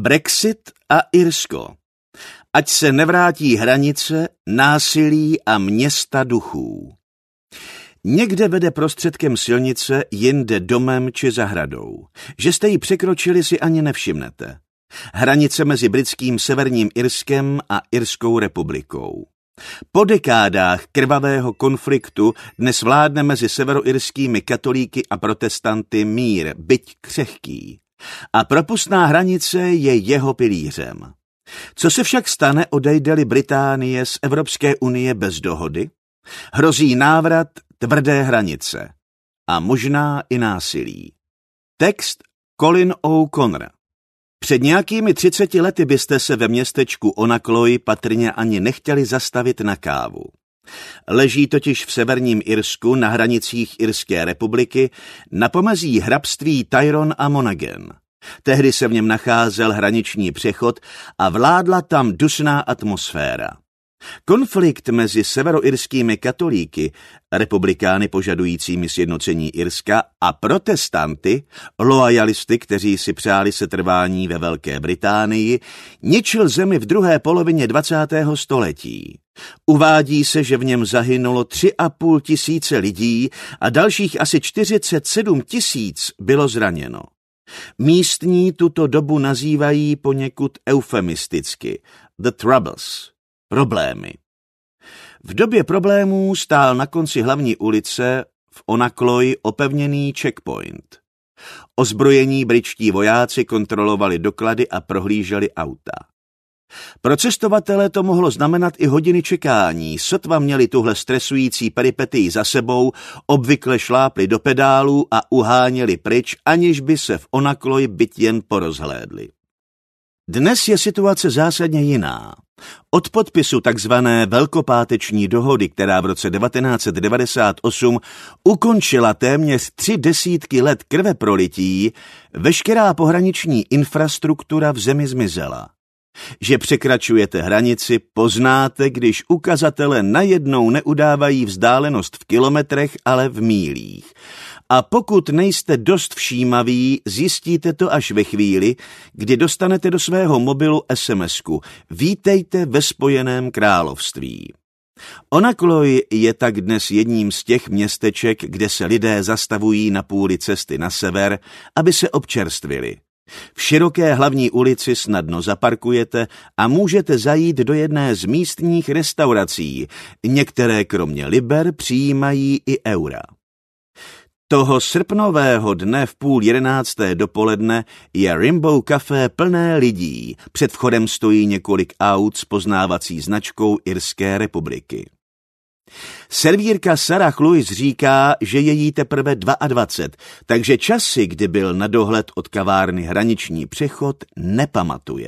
Brexit a Irsko. Ať se nevrátí hranice, násilí a města duchů. Někde vede prostředkem silnice, jinde domem či zahradou. Že jste ji překročili, si ani nevšimnete. Hranice mezi britským Severním Irskem a Irskou republikou. Po dekádách krvavého konfliktu dnes vládne mezi severoirskými katolíky a protestanty mír, byť křehký. A propustná hranice je jeho pilířem. Co se však stane, odejde-li Británie z Evropské unie bez dohody? Hrozí návrat tvrdé hranice a možná i násilí. Text Colin O'Connor. Před nějakými 30 lety byste se ve městečku Onacloy patrně ani nechtěli zastavit na kávu. Leží totiž v severním Irsku na hranicích Irské republiky na pomezí hrabství Tyrone a Monaghan. Tehdy se v něm nacházel hraniční přechod a vládla tam dusná atmosféra. Konflikt mezi severoirskými katolíky, republikány požadujícími sjednocení Irska a protestanty, loajalisty, kteří si přáli setrvání ve Velké Británii, ničil zemi v druhé polovině 20. století. Uvádí se, že v něm zahynulo 3,5 tisíce lidí a dalších asi 47 000 bylo zraněno. Místní tuto dobu nazývají poněkud eufemisticky The Troubles. Problémy. V době problémů stál na konci hlavní ulice v Onacloy opevněný checkpoint. Ozbrojení britští vojáci kontrolovali doklady a prohlíželi auta. Pro cestovatele to mohlo znamenat i hodiny čekání, sotva měli tuhle stresující peripetii za sebou, obvykle šlápli do pedálů a uháněli pryč, aniž by se v Onacloy byť jen porozhlédli. Dnes je situace zásadně jiná. Od podpisu takzvané Velkopáteční dohody, která v roce 1998 ukončila téměř 30 let krveprolití, veškerá pohraniční infrastruktura v zemi zmizela. Že překračujete hranici, poznáte, když ukazatele najednou neudávají vzdálenost v kilometrech, ale v mílích. A pokud nejste dost všímaví, zjistíte to až ve chvíli, kdy dostanete do svého mobilu SMS-ku. Vítejte ve Spojeném království. Onacloy je tak dnes jedním z těch městeček, kde se lidé zastavují na půli cesty na sever, aby se občerstvili. V široké hlavní ulici snadno zaparkujete a můžete zajít do jedné z místních restaurací. Některé kromě liber přijímají i eura. Toho srpnového dne v 10:30 dopoledne je Rainbow Café plné lidí. Před vchodem stojí několik aut s poznávací značkou Irské republiky. Servírka Sarah Lewis říká, že je jí teprve 22, takže časy, kdy byl na dohled od kavárny hraniční přechod, nepamatuje.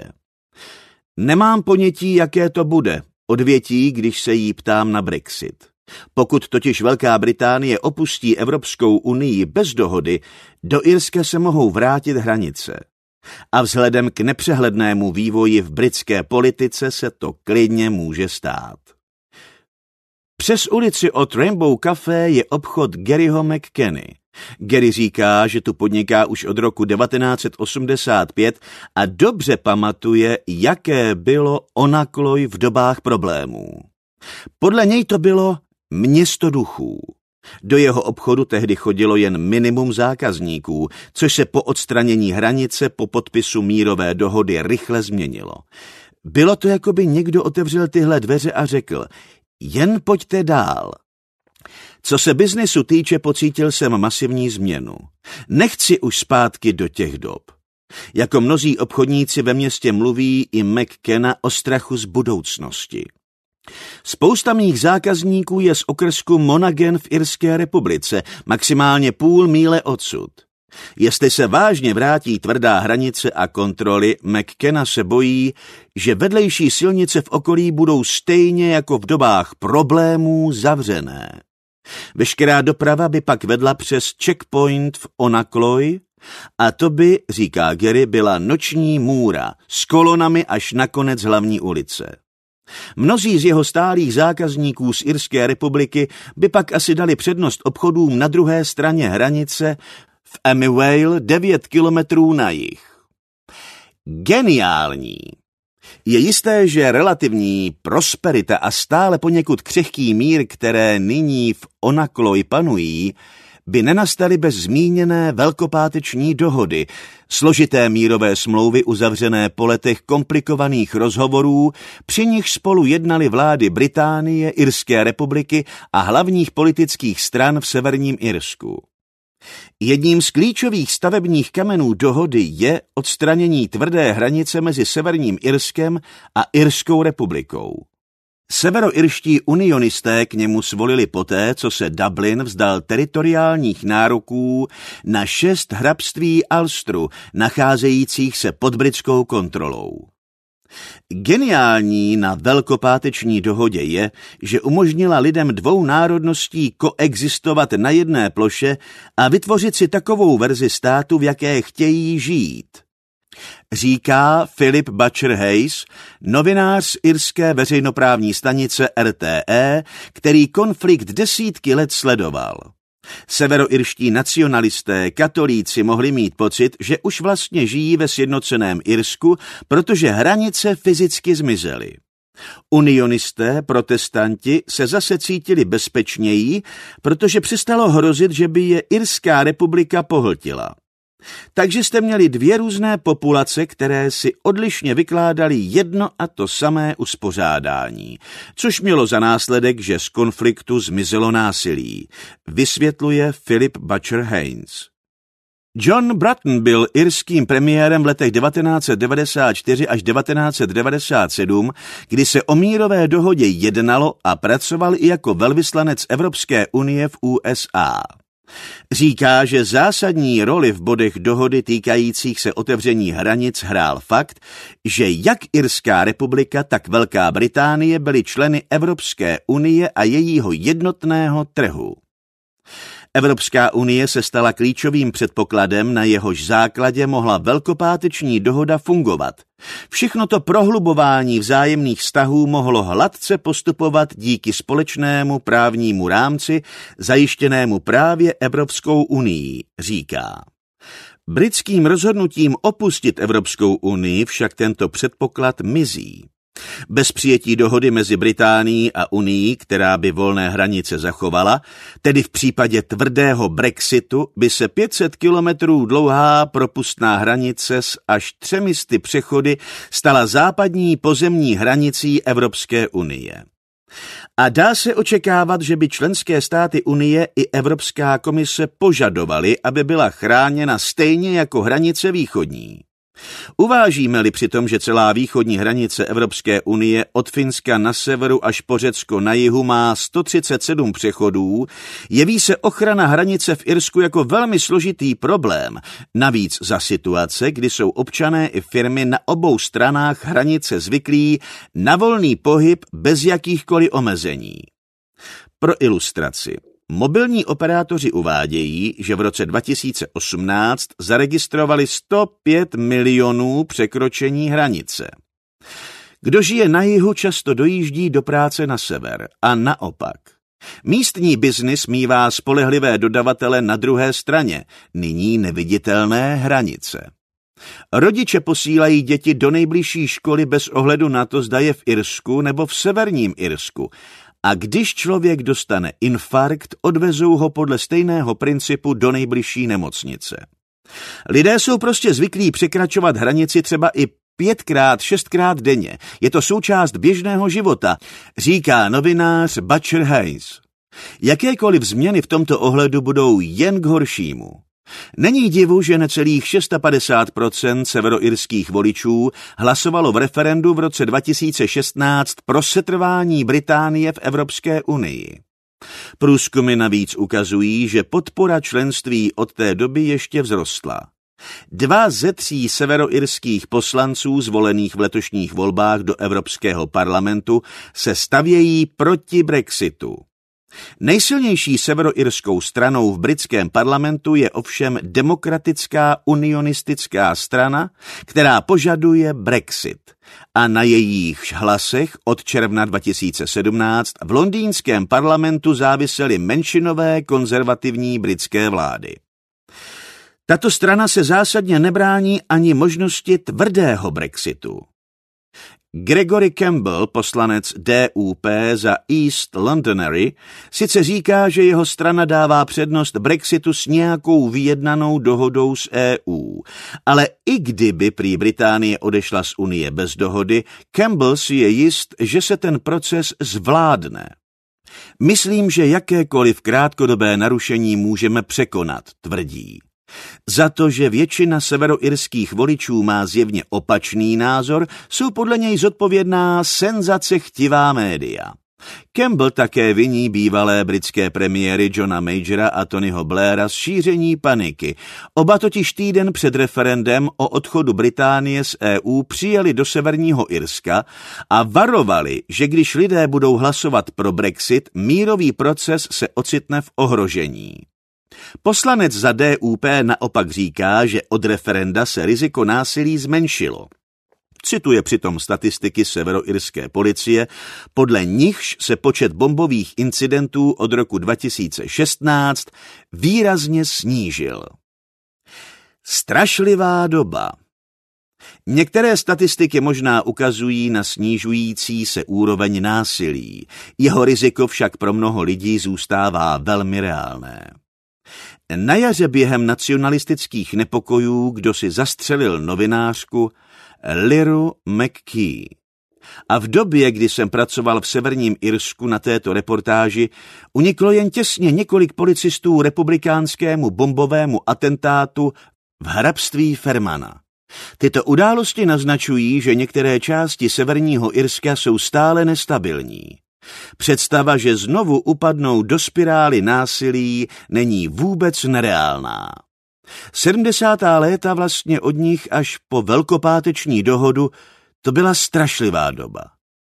Nemám ponětí, jaké to bude, odvětí, když se jí ptám na Brexit. Pokud totiž Velká Británie opustí Evropskou unii bez dohody, do Irska se mohou vrátit hranice. A vzhledem k nepřehlednému vývoji v britské politice se to klidně může stát. Přes ulici od Rainbow Café je obchod Garyho McKenny. Gary říká, že tu podniká už od roku 1985 a dobře pamatuje, jaké bylo Onacloy v dobách problémů. Podle něj to bylo město duchů. Do jeho obchodu tehdy chodilo jen minimum zákazníků, což se po odstranění hranice po podpisu mírové dohody rychle změnilo. Bylo to, jako by někdo otevřel tyhle dveře a řekl: jen pojďte dál. Co se biznesu týče, pocítil jsem masivní změnu. Nechci už zpátky do těch dob. Jako mnozí obchodníci ve městě mluví i McKenna o strachu z budoucnosti. Spousta mých zákazníků je z okrsku Monaghan v Irské republice, maximálně půl míle odsud. Jestli se vážně vrátí tvrdá hranice a kontroly, McKenna se bojí, že vedlejší silnice v okolí budou stejně jako v dobách problémů zavřené. Veškerá doprava by pak vedla přes checkpoint v Onacloy a to by, říká Gary, byla noční můra s kolonami až na konec hlavní ulice. Mnozí z jeho stálých zákazníků z Irské republiky by pak asi dali přednost obchodům na druhé straně hranice v Amyvale 9 kilometrů na jih. Geniální! Je jisté, že relativní prosperita a stále poněkud křehký mír, které nyní v Onakloj panují, by nenastaly bez zmíněné velkopáteční dohody, složité mírové smlouvy uzavřené po letech komplikovaných rozhovorů, při nich spolu jednaly vlády Británie, Irské republiky a hlavních politických stran v Severním Irsku. Jedním z klíčových stavebních kamenů dohody je odstranění tvrdé hranice mezi Severním Irskem a Irskou republikou. Severoirští unionisté k němu svolili poté, co se Dublin vzdal teritoriálních nároků na 6 hrabství Ulsteru, nacházejících se pod britskou kontrolou. Geniální na velkopáteční dohodě je, že umožnila lidem 2 národností koexistovat na jedné ploše a vytvořit si takovou verzi státu, v jaké chtějí žít. Říká Philip Butcher Hayes, novinář z irské veřejnoprávní stanice RTE, který konflikt desítky let sledoval. Severoirští nacionalisté, katolíci mohli mít pocit, že už vlastně žijí ve sjednoceném Irsku, protože hranice fyzicky zmizely. Unionisté, protestanti se zase cítili bezpečněji, protože přestalo hrozit, že by je Irská republika pohltila. Takže jste měli 2 různé populace, které si odlišně vykládaly jedno a to samé uspořádání, což mělo za následek, že z konfliktu zmizelo násilí, vysvětluje Philip Butcher Hayes. John Bruton byl irským premiérem v letech 1994 až 1997, kdy se o mírové dohodě jednalo a pracoval i jako velvyslanec Evropské unie v USA. Říká, že zásadní roli v bodech dohody týkajících se otevření hranic hrál fakt, že jak Irská republika, tak Velká Británie byly členy Evropské unie a jejího jednotného trhu. Evropská unie se stala klíčovým předpokladem, na jehož základě mohla velkopáteční dohoda fungovat. Všechno to prohlubování vzájemných vztahů mohlo hladce postupovat díky společnému právnímu rámci, zajištěnému právě Evropskou unií, říká. Britským rozhodnutím opustit Evropskou unii však tento předpoklad mizí. Bez přijetí dohody mezi Británií a Unií, která by volné hranice zachovala, tedy v případě tvrdého Brexitu, by se 500 kilometrů dlouhá propustná hranice s až 300 přechody stala západní pozemní hranicí Evropské unie. A dá se očekávat, že by členské státy Unie i Evropská komise požadovaly, aby byla chráněna stejně jako hranice východní. Uvážíme-li přitom, že celá východní hranice Evropské unie od Finska na severu až po Řecko na jihu má 137 přechodů, jeví se ochrana hranice v Irsku jako velmi složitý problém, navíc za situace, kdy jsou občané i firmy na obou stranách hranice zvyklí na volný pohyb bez jakýchkoliv omezení. Pro ilustraci. Mobilní operátoři uvádějí, že v roce 2018 zaregistrovali 105 milionů překročení hranice. Kdo žije na jihu, často dojíždí do práce na sever a naopak. Místní biznis mívá spolehlivé dodavatele na druhé straně, nyní neviditelné hranice. Rodiče posílají děti do nejbližší školy bez ohledu na to, zda je v Irsku nebo v Severním Irsku. A když člověk dostane infarkt, odvezou ho podle stejného principu do nejbližší nemocnice. Lidé jsou prostě zvyklí překračovat hranici třeba i 5krát, 6krát denně. Je to součást běžného života, říká novinář Butcher Hayes. Jakékoliv změny v tomto ohledu budou jen k horšímu. Není divu, že necelých 650% severoirských voličů hlasovalo v referendu v roce 2016 pro setrvání Británie v Evropské unii. Průzkumy navíc ukazují, že podpora členství od té doby ještě vzrostla. 2 ze 3 severoirských poslanců zvolených v letošních volbách do Evropského parlamentu se stavějí proti Brexitu. Nejsilnější severoirskou stranou v britském parlamentu je ovšem Demokratická unionistická strana, která požaduje Brexit. A na jejich hlasech od června 2017 v londýnském parlamentu závisely menšinové konzervativní britské vlády. Tato strana se zásadně nebrání ani možnosti tvrdého Brexitu. Gregory Campbell, poslanec DUP za East Londonderry, sice říká, že jeho strana dává přednost Brexitu s nějakou vyjednanou dohodou s EU, ale i kdyby prý Británie odešla z Unie bez dohody, Campbell si je jist, že se ten proces zvládne. Myslím, že jakékoliv krátkodobé narušení můžeme překonat, tvrdí. Za to, že většina severoirských voličů má zjevně opačný názor, jsou podle něj zodpovědná senzacechtivá média. Campbell také viní bývalé britské premiéry Johna Majora a Tonyho Blaira z šíření paniky. Oba totiž týden před referendem o odchodu Británie z EU přijeli do Severního Irska a varovali, že když lidé budou hlasovat pro Brexit, mírový proces se ocitne v ohrožení. Poslanec za DUP naopak říká, že od referenda se riziko násilí zmenšilo. Cituje přitom statistiky severoirské policie, podle nichž se počet bombových incidentů od roku 2016 výrazně snížil. Strašlivá doba. Některé statistiky možná ukazují na snižující se úroveň násilí. Jeho riziko však pro mnoho lidí zůstává velmi reálné. Na jaře během nacionalistických nepokojů kdosi zastřelil novinářku Lyru McKee. A v době, kdy jsem pracoval v Severním Irsku na této reportáži, uniklo jen těsně několik policistů republikánskému bombovému atentátu v hrabství Fermana. Tyto události naznačují, že některé části Severního Irska jsou stále nestabilní. Představa, že znovu upadnou do spirály násilí, není vůbec nereálná. 70. léta vlastně od nich až po velkopáteční dohodu, to byla strašlivá doba.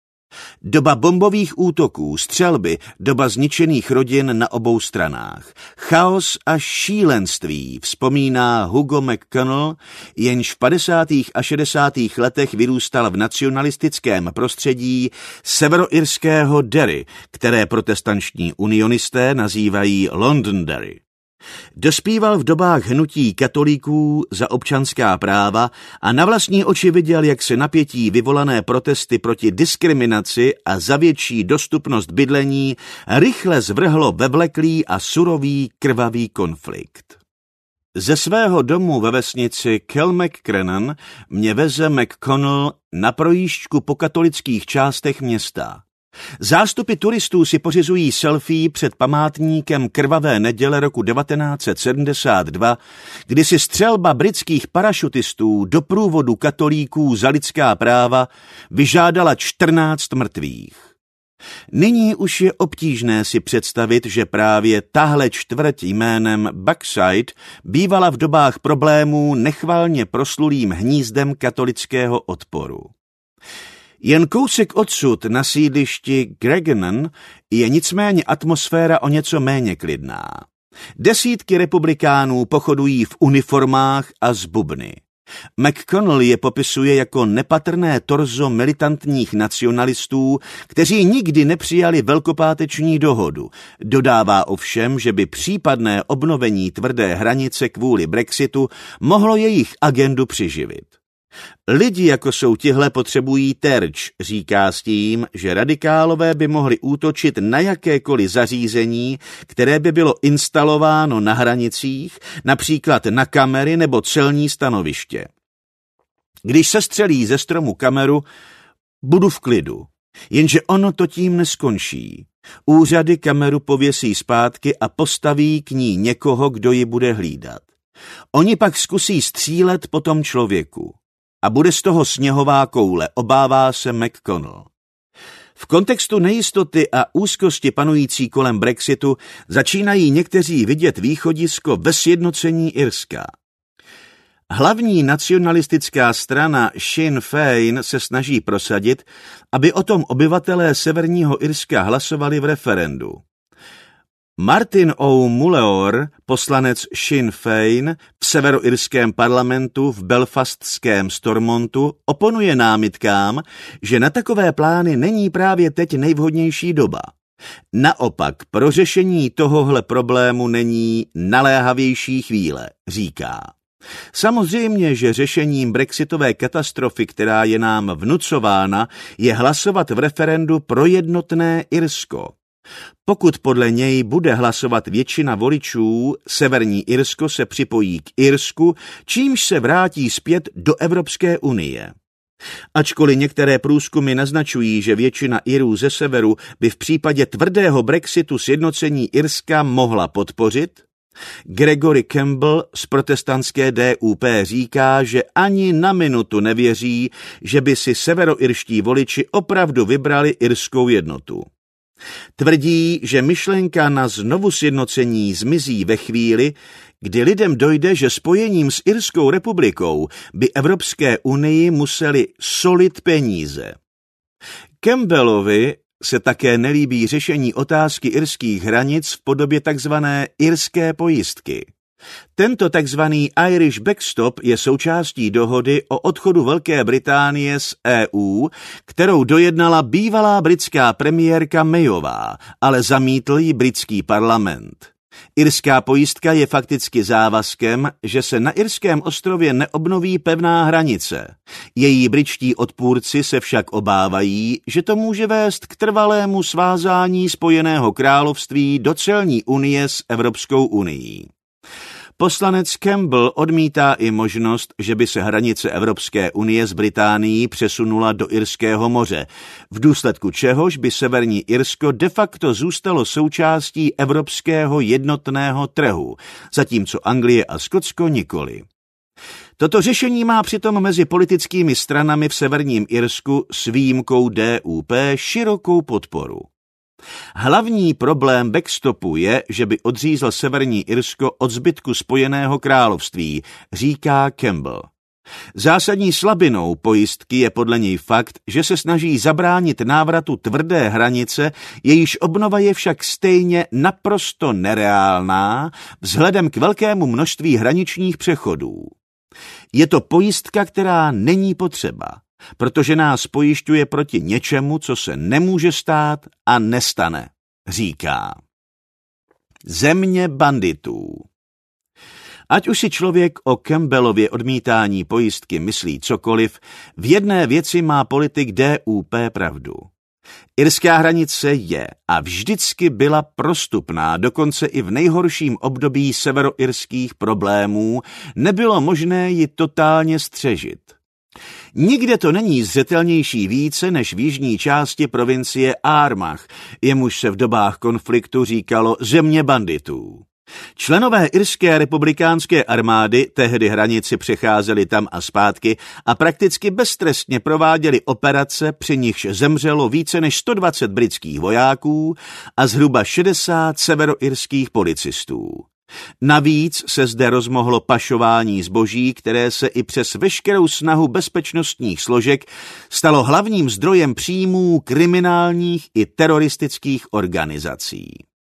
Doba bombových útoků, střelby, doba zničených rodin na obou stranách. Chaos a šílenství, vzpomíná Hugo McConnell, jenž v 50. a 60. letech vyrůstal v nacionalistickém prostředí severoirského Derry, které protestanční unionisté nazývají Londonderry. Dospíval v dobách hnutí katolíků za občanská práva a na vlastní oči viděl, jak se napětí vyvolané protesty proti diskriminaci a za větší dostupnost bydlení rychle zvrhlo ve vleklý a surový krvavý konflikt. Ze svého domu ve vesnici Kilmacrennan mě veze McConnell na projížďku po katolických částech města. Zástupy turistů si pořizují selfie před památníkem krvavé neděle roku 1972, kdy si střelba britských parašutistů do průvodu katolíků za lidská práva vyžádala 14 mrtvých. Nyní už je obtížné si představit, že právě tahle čtvrť jménem Buckside bývala v dobách problémů nechvalně proslulým hnízdem katolického odporu. Jen kousek odsud na sídlišti Gregnan je nicméně atmosféra o něco méně klidná. Desítky republikánů pochodují v uniformách a s bubny. McConnell je popisuje jako nepatrné torzo militantních nacionalistů, kteří nikdy nepřijali velkopáteční dohodu. Dodává ovšem, že by případné obnovení tvrdé hranice kvůli Brexitu mohlo jejich agendu přiživit. Lidi, jako jsou tihle, potřebují terč, říká s tím, že radikálové by mohli útočit na jakékoliv zařízení, které by bylo instalováno na hranicích, například na kamery nebo celní stanoviště. Když sestřelí ze stromu kameru, budu v klidu, jenže ono to tím neskončí. Úřady kameru pověsí zpátky a postaví k ní někoho, kdo ji bude hlídat. Oni pak zkusí střílet po tom člověku. A bude z toho sněhová koule, obává se McConnell. V kontextu nejistoty a úzkosti panující kolem Brexitu začínají někteří vidět východisko ve sjednocení Irska. Hlavní nacionalistická strana Sinn Féin se snaží prosadit, aby o tom obyvatelé Severního Irska hlasovali v referendu. Martin O'Muleor, poslanec Sinn Féin v severoirském parlamentu v belfastském Stormontu, oponuje námitkám, že na takové plány není právě teď nejvhodnější doba. Naopak pro řešení tohohle problému není naléhavější chvíle, říká. Samozřejmě, že řešením brexitové katastrofy, která je nám vnucována, je hlasovat v referendu pro jednotné Irsko. Pokud podle něj bude hlasovat většina voličů, Severní Irsko se připojí k Irsku, čímž se vrátí zpět do Evropské unie. Ačkoliv některé průzkumy naznačují, že většina Irů ze severu by v případě tvrdého Brexitu sjednocení Irska mohla podpořit, Gregory Campbell z protestantské DUP říká, že ani na minutu nevěří, že by si severoirští voliči opravdu vybrali irskou jednotu. Tvrdí, že myšlenka na znovu sjednocení zmizí ve chvíli, kdy lidem dojde, že spojením s Irskou republikou by Evropské unii museli solit peníze. Campbellovi se také nelíbí řešení otázky irských hranic v podobě takzvané irské pojistky. Tento takzvaný Irish backstop je součástí dohody o odchodu Velké Británie z EU, kterou dojednala bývalá britská premiérka Mayová, ale zamítl ji britský parlament. Irská pojistka je fakticky závazkem, že se na irském ostrově neobnoví pevná hranice. Její britští odpůrci se však obávají, že to může vést k trvalému svázání Spojeného království do celní unie s Evropskou unií. Poslanec Campbell odmítá i možnost, že by se hranice Evropské unie s Británií přesunula do Irského moře, v důsledku čehož by Severní Irsko de facto zůstalo součástí evropského jednotného trhu, zatímco Anglie a Skotsko nikoli. Toto řešení má přitom mezi politickými stranami v Severním Irsku s výjimkou DUP širokou podporu. Hlavní problém backstopu je, že by odřízl Severní Irsko od zbytku Spojeného království, říká Campbell. Zásadní slabinou pojistky je podle něj fakt, že se snaží zabránit návratu tvrdé hranice, jejíž obnova je však stejně naprosto nereálná vzhledem k velkému množství hraničních přechodů. Je to pojistka, která není potřeba, protože nás pojišťuje proti něčemu, co se nemůže stát a nestane, říká. Země banditů. Ať už si člověk o Campbellově odmítání pojistky myslí cokoliv, v jedné věci má politik DUP pravdu. Irská hranice je a vždycky byla prostupná, dokonce i v nejhorším období severoirských problémů nebylo možné ji totálně střežit. Nikde to není zřetelnější více než v jižní části provincie Armagh, jemuž se v dobách konfliktu říkalo země banditů. Členové irské republikánské armády tehdy hranici přecházeli tam a zpátky a prakticky beztrestně prováděli operace, při nichž zemřelo více než 120 britských vojáků a zhruba 60 severoirských policistů. Navíc se zde rozmohlo pašování zboží, které se i přes veškerou snahu bezpečnostních složek stalo hlavním zdrojem příjmů kriminálních i teroristických organizací.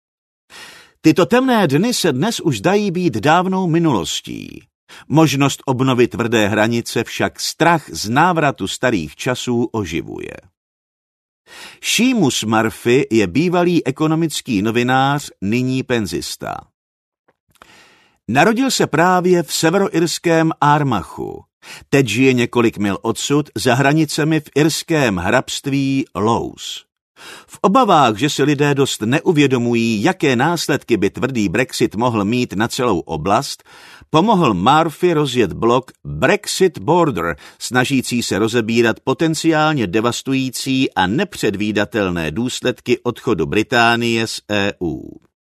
Tyto temné dny se dnes už dají být dávnou minulostí. Možnost obnovy tvrdé hranice však strach z návratu starých časů oživuje. Seamus Murphy je bývalý ekonomický novinář, nyní penzista. Narodil se právě v severoirském Armaghu. Teď žije několik mil odsud za hranicemi v irském hrabství Lowes. V obavách, že si lidé dost neuvědomují, jaké následky by tvrdý Brexit mohl mít na celou oblast, pomohl Murphy rozjet blog Brexit Border, snažící se rozebírat potenciálně devastující a nepředvídatelné důsledky odchodu Británie z EU.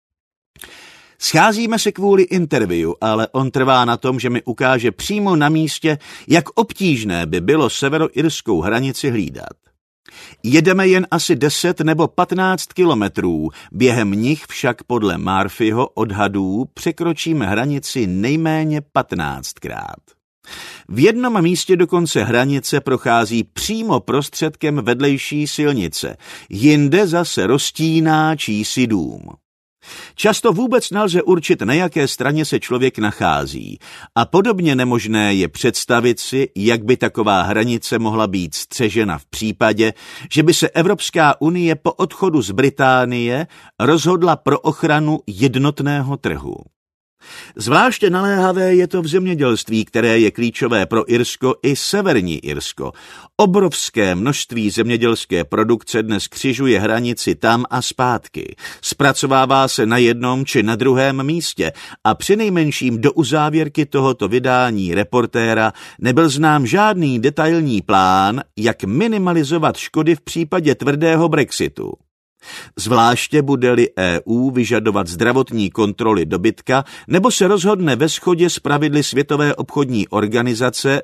Scházíme se kvůli interview, ale on trvá na tom, že mi ukáže přímo na místě, jak obtížné by bylo severoirskou hranici hlídat. Jedeme jen asi 10 nebo 15 kilometrů, během nich však podle Murphyho odhadů překročíme hranici nejméně 15krát. V jednom místě dokonce hranice prochází přímo prostředkem vedlejší silnice, jinde zase roztíná čísi dům. Často vůbec nelze určit, na jaké straně se člověk nachází, a podobně nemožné je představit si, jak by taková hranice mohla být střežena v případě, že by se Evropská unie po odchodu z Británie rozhodla pro ochranu jednotného trhu. Zvláště naléhavé je to v zemědělství, které je klíčové pro Irsko i severní Irsko. Obrovské množství zemědělské produkce dnes křižuje hranici tam a zpátky. Zpracovává se na jednom či na druhém místě a přinejmenším do uzávěrky tohoto vydání Reportéra nebyl znám žádný detailní plán, jak minimalizovat škody v případě tvrdého Brexitu. Zvláště bude-li EU vyžadovat zdravotní kontroly dobytka nebo se rozhodne ve shodě s pravidly Světové obchodní organizace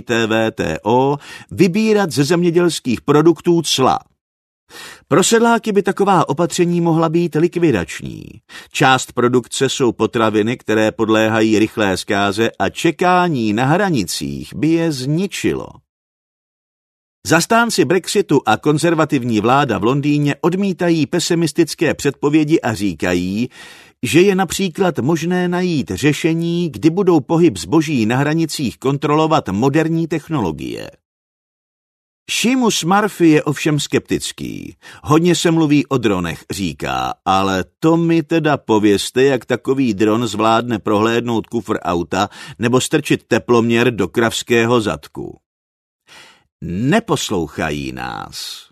WTO vybírat ze zemědělských produktů cla. Pro sedláky by taková opatření mohla být likvidační. Část produkce jsou potraviny, které podléhají rychlé zkáze a čekání na hranicích by je zničilo. Zastánci Brexitu a konzervativní vláda v Londýně odmítají pesimistické předpovědi a říkají, že je například možné najít řešení, kdy budou pohyb zboží na hranicích kontrolovat moderní technologie. Seamus Murphy je ovšem skeptický. Hodně se mluví o dronech, říká, ale to mi teda povězte, jak takový dron zvládne prohlédnout kufr auta nebo strčit teploměr do kravského zadku. Neposlouchají nás.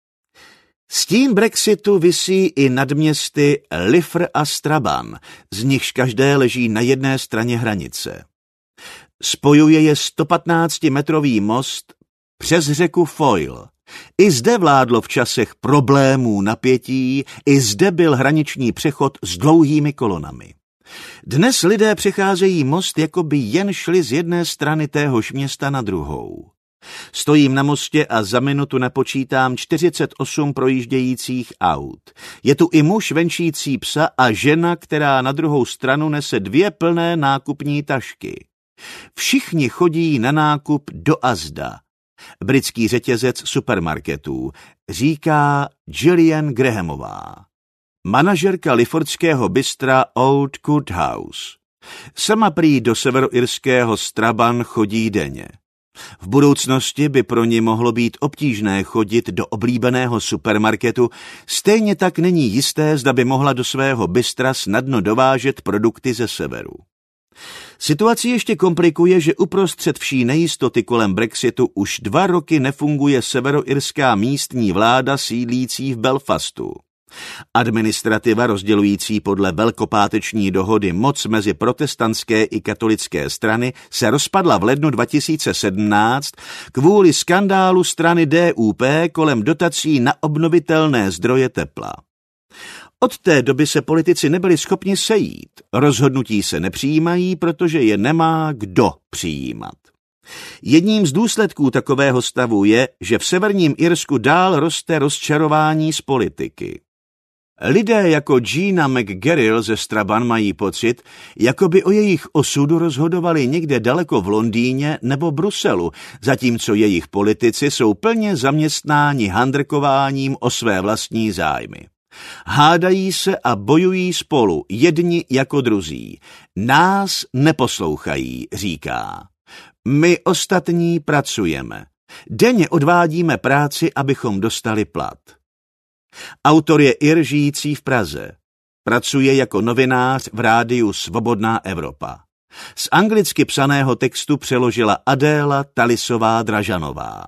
Stín Brexitu visí i nad městy Liffey a Strabane, z nichž každé leží na jedné straně hranice. Spojuje je 115-metrový most přes řeku Foyle. I zde vládlo v časech problémů napětí, i zde byl hraniční přechod s dlouhými kolonami. Dnes lidé přecházejí most, jako by jen šli z jedné strany téhož města na druhou. Stojím na mostě a za minutu napočítám 48 projíždějících aut. Je tu i muž venčící psa a žena, která na druhou stranu nese 2 plné nákupní tašky. Všichni chodí na nákup do Asda, britský řetězec supermarketů, říká Gillian Grahamová, manažerka liffordského bystra Old Courthouse. Sama prý do severoirského Strabane chodí denně. V budoucnosti by pro ni mohlo být obtížné chodit do oblíbeného supermarketu, stejně tak není jisté, zda by mohla do svého bystra snadno dovážet produkty ze severu. Situaci ještě komplikuje, že uprostřed vší nejistoty kolem Brexitu už 2 roky nefunguje severoirská místní vláda sídlící v Belfastu. Administrativa rozdělující podle velkopáteční dohody moc mezi protestantské i katolické strany se rozpadla v lednu 2017 kvůli skandálu strany DUP kolem dotací na obnovitelné zdroje tepla. Od té doby se politici nebyli schopni sejít. Rozhodnutí se nepřijímají, protože je nemá kdo přijímat. Jedním z důsledků takového stavu je, že v severním Irsku dál roste rozčarování z politiky. Lidé jako Gina McGarrigle ze Strabane mají pocit, jako by o jejich osudu rozhodovali někde daleko v Londýně nebo Bruselu, zatímco jejich politici jsou plně zaměstnáni handrkováním o své vlastní zájmy. Hádají se a bojují spolu, jedni jako druzí. Nás neposlouchají, říká. My ostatní pracujeme. Denně odvádíme práci, abychom dostali plat. Autor je Ir žijící v Praze. Pracuje jako novinář v rádiu Svobodná Evropa. Z anglicky psaného textu přeložila Adéla Talisová-Dražanová.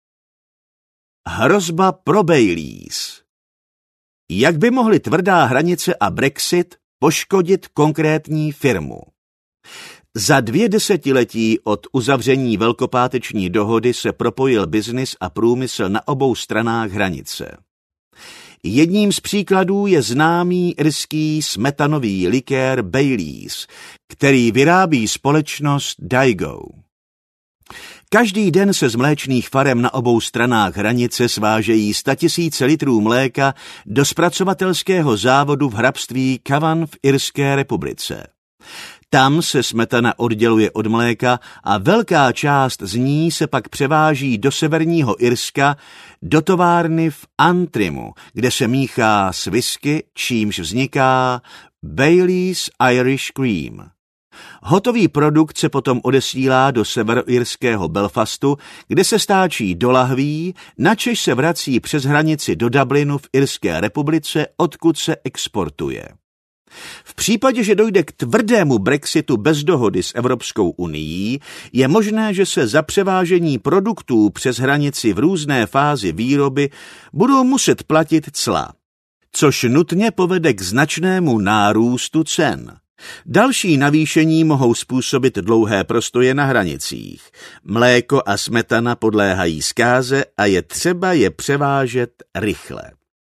Hrozba pro Baileys. Jak by mohly tvrdá hranice a Brexit poškodit konkrétní firmu? Za 2 desetiletí od uzavření velkopáteční dohody se propojil biznis a průmysl na obou stranách hranice. Jedním z příkladů je známý irský smetanový likér Baileys, který vyrábí společnost Diageo. Každý den se z mléčných farem na obou stranách hranice svážejí 100 000 litrů mléka do zpracovatelského závodu v hrabství Cavan v Irské republice. Tam se smetana odděluje od mléka a velká část z ní se pak převáží do severního Irska, do továrny v Antrimu, kde se míchá s whisky, čímž vzniká Bailey's Irish Cream. Hotový produkt se potom odesílá do severoirského Belfastu, kde se stáčí do lahví, načež se vrací přes hranici do Dublinu v Irské republice, odkud se exportuje. V případě, že dojde k tvrdému Brexitu bez dohody s Evropskou unií, je možné, že se za převážení produktů přes hranici v různé fázi výroby budou muset platit cla, což nutně povede k značnému nárůstu cen. Další navýšení mohou způsobit dlouhé prostoje na hranicích. Mléko a smetana podléhají zkáze a je třeba je převážet rychle.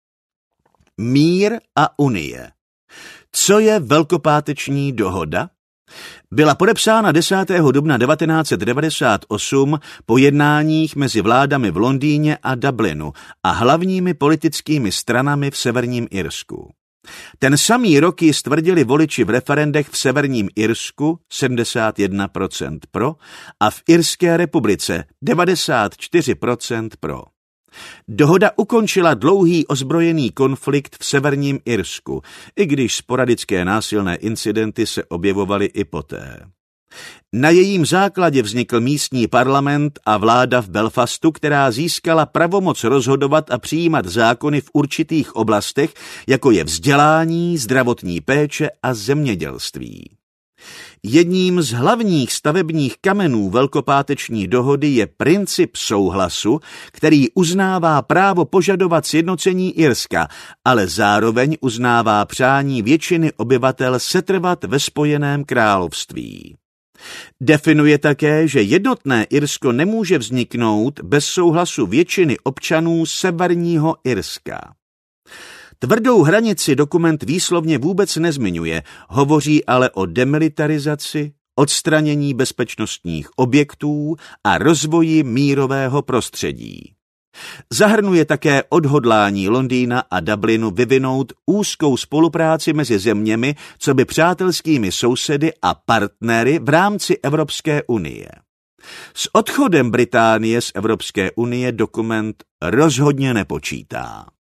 Mír a unie. Co je Velkopáteční dohoda? Byla podepsána 10. dubna 1998 po jednáních mezi vládami v Londýně a Dublinu a hlavními politickými stranami v Severním Irsku. Ten samý rok ji stvrdili voliči v referendech v Severním Irsku 71% pro a v Irské republice 94% pro. Dohoda ukončila dlouhý ozbrojený konflikt v Severním Irsku, i když sporadické násilné incidenty se objevovaly i poté. Na jejím základě vznikl místní parlament a vláda v Belfastu, která získala pravomoc rozhodovat a přijímat zákony v určitých oblastech, jako je vzdělání, zdravotní péče a zemědělství. Jedním z hlavních stavebních kamenů Velkopáteční dohody je princip souhlasu, který uznává právo požadovat sjednocení Irska, ale zároveň uznává přání většiny obyvatel setrvat ve Spojeném království. Definuje také, že jednotné Irsko nemůže vzniknout bez souhlasu většiny občanů Severního Irska. Tvrdou hranici dokument výslovně vůbec nezmiňuje, hovoří ale o demilitarizaci, odstranění bezpečnostních objektů a rozvoji mírového prostředí. Zahrnuje také odhodlání Londýna a Dublinu vyvinout úzkou spolupráci mezi zeměmi, coby přátelskými sousedy a partnery v rámci Evropské unie. S odchodem Británie z Evropské unie dokument rozhodně nepočítá.